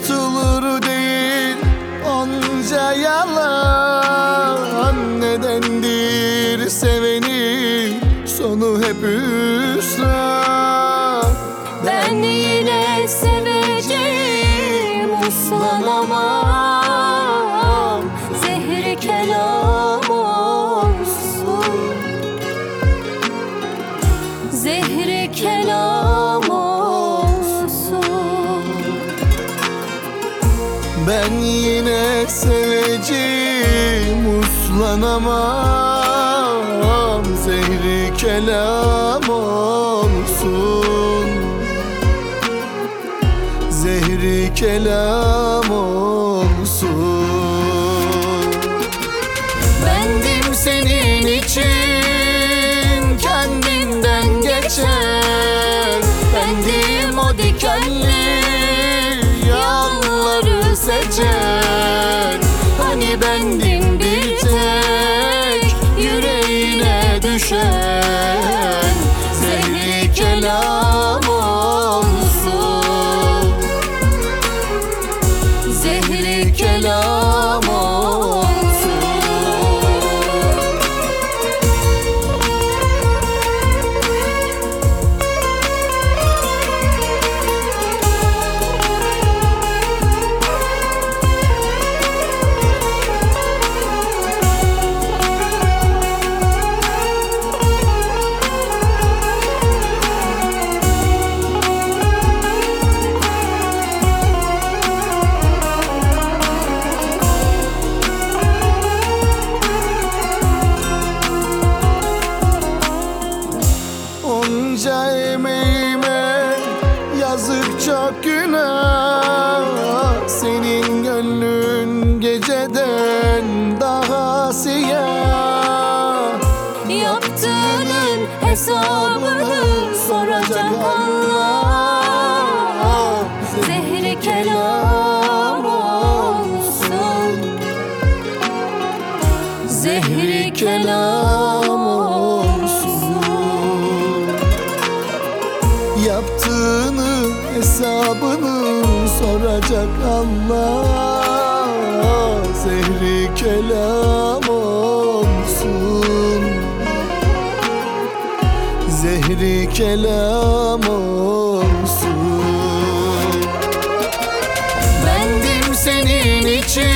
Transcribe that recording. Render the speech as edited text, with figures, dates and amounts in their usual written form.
Unutulur değil onca yalan. Nedendir sevenin sonu hep hüsran? Ben yine seveceğim, uslanamam. Zehri kelam olsun, zehri kelam olsun. Ben yine seveceğim, uslanamam. Zehri kelam olsun, zehri kelam olsun. Bendim senin için kendinden geçen, bendim o dikenli yolları seçen. Hani bendim bir tek yüreğine düşen, zehri kelam olsun, zehri kelam olsun. Onca emeğime yazık, çok günah. Senin gönlün geceden daha siyah. Yaptığının hesabını soracak Allah. Zehri kelam olsun, zehri kelam olsun. Yaptığını hesabını soracak Allah. Zehri kelam olsun, zehri kelam olsun. Bendim senin için